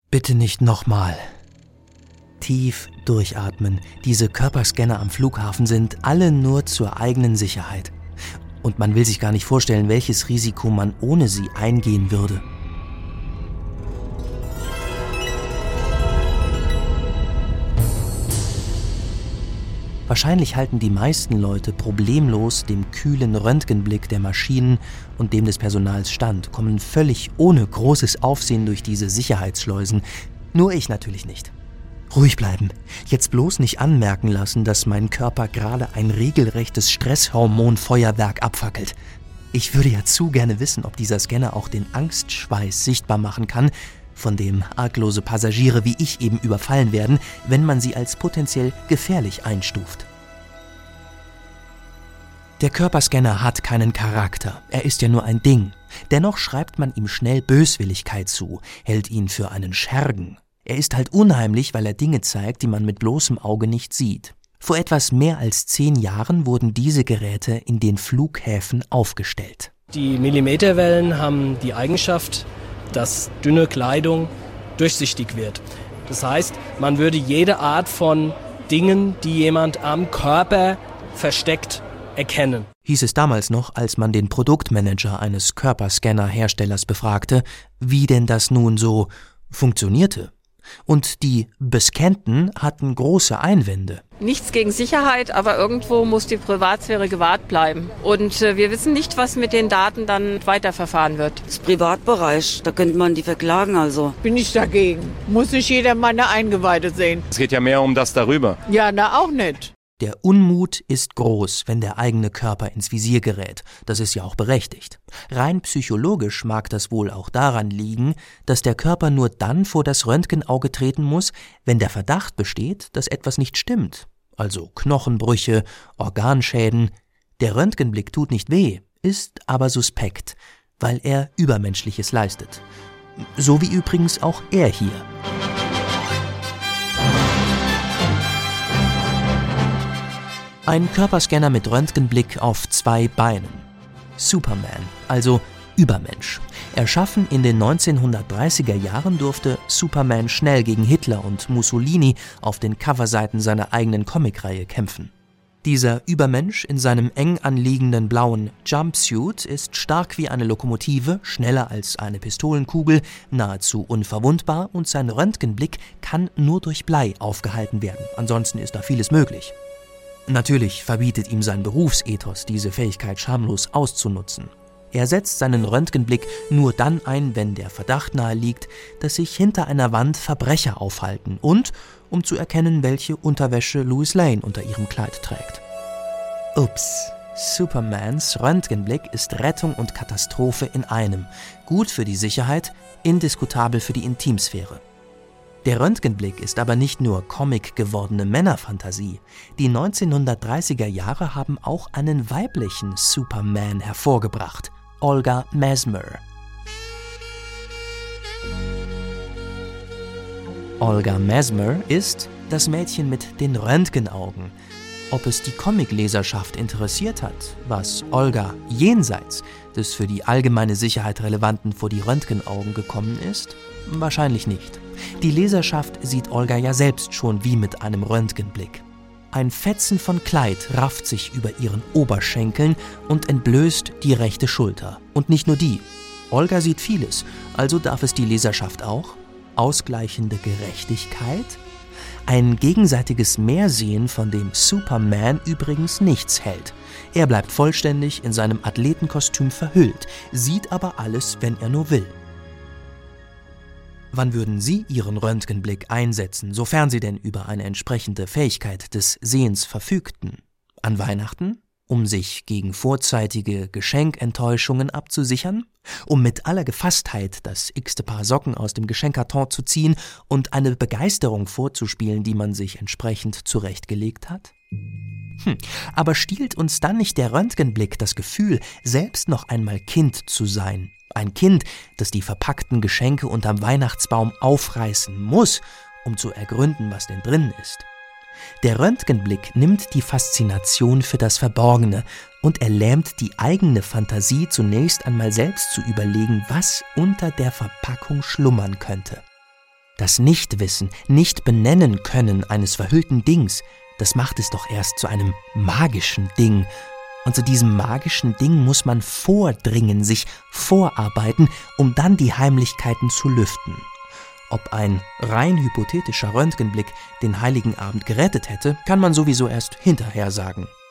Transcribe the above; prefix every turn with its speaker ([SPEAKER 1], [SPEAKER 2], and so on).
[SPEAKER 1] Bitte nicht nochmal. Tief durchatmen. Diese Körperscanner am Flughafen sind alle nur zur eigenen Sicherheit. Und man will sich gar nicht vorstellen, welches Risiko man ohne sie eingehen würde. Wahrscheinlich halten die meisten Leute problemlos dem kühlen Röntgenblick der Maschinen und dem des Personals stand, kommen völlig ohne großes Aufsehen durch diese Sicherheitsschleusen. Nur ich natürlich nicht. Ruhig bleiben. Jetzt bloß nicht anmerken lassen, dass mein Körper gerade ein regelrechtes Stresshormonfeuerwerk abfackelt. Ich würde ja zu gerne wissen, ob dieser Scanner auch den Angstschweiß sichtbar machen kann, von dem arglose Passagiere wie ich eben überfallen werden, wenn man sie als potenziell gefährlich einstuft. Der Körperscanner hat keinen Charakter, er ist ja nur ein Ding. Dennoch schreibt man ihm schnell Böswilligkeit zu, hält ihn für einen Schergen. Er ist halt unheimlich, weil er Dinge zeigt, die man mit bloßem Auge nicht sieht. Vor etwas mehr als 10 Jahren wurden diese Geräte in den Flughäfen aufgestellt.
[SPEAKER 2] Die Millimeterwellen haben die Eigenschaft, dass dünne Kleidung durchsichtig wird. Das heißt, man würde jede Art von Dingen, die jemand am Körper versteckt, erkennen.
[SPEAKER 1] Hieß es damals noch, als man den Produktmanager eines Körperscanner-Herstellers befragte, wie denn das nun so funktionierte. Und die Bescannten hatten große Einwände.
[SPEAKER 3] Nichts gegen Sicherheit, aber irgendwo muss die Privatsphäre gewahrt bleiben. Und wir wissen nicht, was mit den Daten dann weiterverfahren wird.
[SPEAKER 4] Das ist Privatbereich, da könnte man die verklagen also.
[SPEAKER 5] Bin ich dagegen. Muss nicht jeder meine Eingeweide sehen.
[SPEAKER 6] Es geht ja mehr um das darüber.
[SPEAKER 5] Ja, na auch nicht.
[SPEAKER 1] Der Unmut ist groß, wenn der eigene Körper ins Visier gerät. Das ist ja auch berechtigt. Rein psychologisch mag das wohl auch daran liegen, dass der Körper nur dann vor das Röntgenauge treten muss, wenn der Verdacht besteht, dass etwas nicht stimmt. Also Knochenbrüche, Organschäden. Der Röntgenblick tut nicht weh, ist aber suspekt, weil er Übermenschliches leistet. So wie übrigens auch er hier. Ein Körperscanner mit Röntgenblick auf 2 Beinen. Superman, also Übermensch. Erschaffen in den 1930er Jahren durfte Superman schnell gegen Hitler und Mussolini auf den Coverseiten seiner eigenen Comicreihe kämpfen. Dieser Übermensch in seinem eng anliegenden blauen Jumpsuit ist stark wie eine Lokomotive, schneller als eine Pistolenkugel, nahezu unverwundbar und sein Röntgenblick kann nur durch Blei aufgehalten werden. Ansonsten ist da vieles möglich. Natürlich verbietet ihm sein Berufsethos, diese Fähigkeit schamlos auszunutzen. Er setzt seinen Röntgenblick nur dann ein, wenn der Verdacht nahe liegt, dass sich hinter einer Wand Verbrecher aufhalten und um zu erkennen, welche Unterwäsche Lois Lane unter ihrem Kleid trägt. Ups, Supermans Röntgenblick ist Rettung und Katastrophe in einem. Gut für die Sicherheit, indiskutabel für die Intimsphäre. Der Röntgenblick ist aber nicht nur Comic gewordene Männerfantasie. Die 1930er Jahre haben auch einen weiblichen Superman hervorgebracht, Olga Mesmer. Olga Mesmer ist das Mädchen mit den Röntgenaugen. Ob es die Comicleserschaft interessiert hat, was Olga jenseits des für die allgemeine Sicherheit relevanten vor die Röntgenaugen gekommen ist? Wahrscheinlich nicht. Die Leserschaft sieht Olga ja selbst schon wie mit einem Röntgenblick. Ein Fetzen von Kleid rafft sich über ihren Oberschenkeln und entblößt die rechte Schulter. Und nicht nur die. Olga sieht vieles, also darf es die Leserschaft auch. Ausgleichende Gerechtigkeit? Ein gegenseitiges Mehrsehen, von dem Superman übrigens nichts hält. Er bleibt vollständig in seinem Athletenkostüm verhüllt, sieht aber alles, wenn er nur will. Wann würden Sie Ihren Röntgenblick einsetzen, sofern Sie denn über eine entsprechende Fähigkeit des Sehens verfügten? An Weihnachten? Um sich gegen vorzeitige Geschenkenttäuschungen abzusichern? Um mit aller Gefasstheit das x-te Paar Socken aus dem Geschenkkarton zu ziehen und eine Begeisterung vorzuspielen, die man sich entsprechend zurechtgelegt hat? Aber stiehlt uns dann nicht der Röntgenblick das Gefühl, selbst noch einmal Kind zu sein? Ein Kind, das die verpackten Geschenke unterm Weihnachtsbaum aufreißen muss, um zu ergründen, was denn drin ist. Der Röntgenblick nimmt die Faszination für das Verborgene und er lähmt die eigene Fantasie, zunächst einmal selbst zu überlegen, was unter der Verpackung schlummern könnte. Das Nichtwissen, Nicht-Benennen können eines verhüllten Dings, das macht es doch erst zu einem magischen Ding. Und zu diesem magischen Ding muss man vordringen, sich vorarbeiten, um dann die Heimlichkeiten zu lüften. Ob ein rein hypothetischer Röntgenblick den Heiligen Abend gerettet hätte, kann man sowieso erst hinterher sagen.